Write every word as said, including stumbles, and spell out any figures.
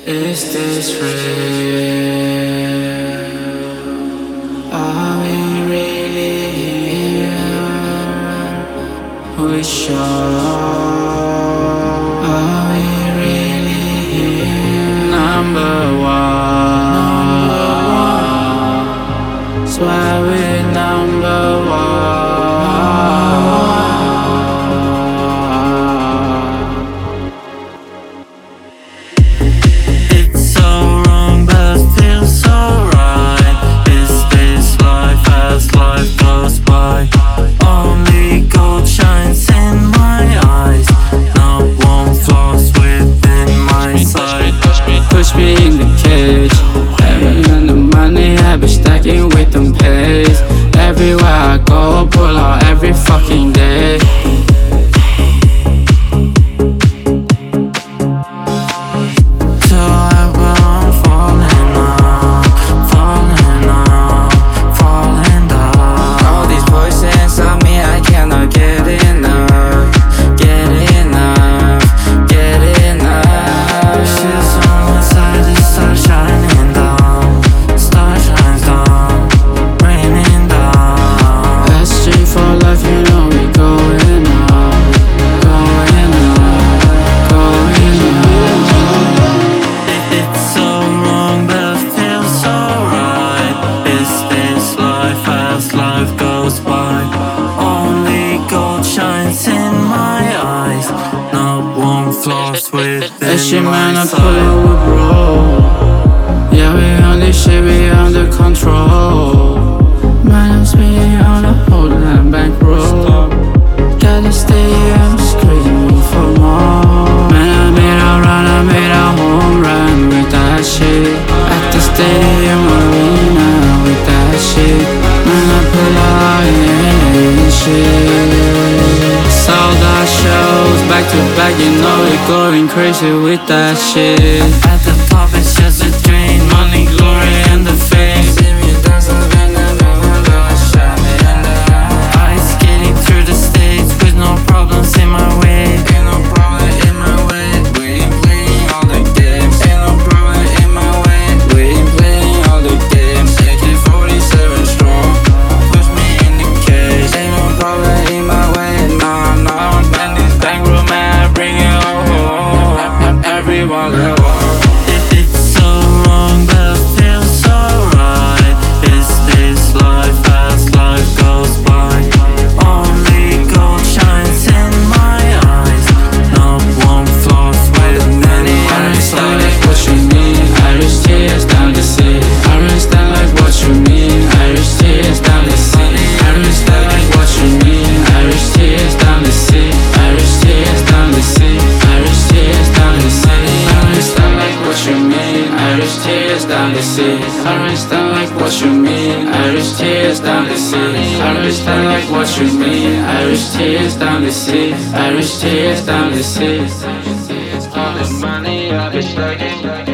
Is this real? Are we really here? We sure. Are we really here? Number one. Swear we're number one. Push me in the cage. Having the money, I be stacking with them pays. Everywhere I go, pull out every fucking day. Till ever I'm falling off, falling off, falling down. All these voices on me, I cannot get enough, get enough, get enough. She's on my side, the sun shining down, star shines down, raining down. S G for life, you know we going up, going up, going up. It's so wrong, but it feels so right. Is this life as life goes by? Only gold shines in my eyes, not one flaws within my sight. Man, I pull it with bro. Yeah, we on this shit, we under control. Man, I'm speeding on the whole damn bank road. Gotta stay here, I'm screaming for more. Man, I made a run, I made a home run with that shit. At the stadium arena with that shit. Man, I pull out and shit. Sold out shows, back to back, you know we're going crazy with that shit. At the top it's just a dream, money, glory and the fame. See me dance up in the middle, shining light. Ice skating through the states with no problems in my way. Ain't no problem in my way, we ain't playing all the games. Ain't no problem in my way, we ain't playing all the games. A K forty-seven strong, push me in the cage. Ain't no problem in my way, nah, nah. Man, this bankroll man, bring it home. Everyone let go. It's so wrong, but it feels so right. Is this life as life goes by? Only gold shines in my eyes, not one flaws with many. I understand like what you mean. Irish tears down the sea. I understand like what you mean. Irish tears down the sea. I understand like what you mean. Irish tears down the sea. Irish tears down the sea. Irish tears down the sea. I understand like what you mean. Irish tears down the sea. I understand like what you mean. Irish tears down the sea. I understand like what you mean. Irish tears down the sea. Irish tears down the sea. All the money I've been stacking.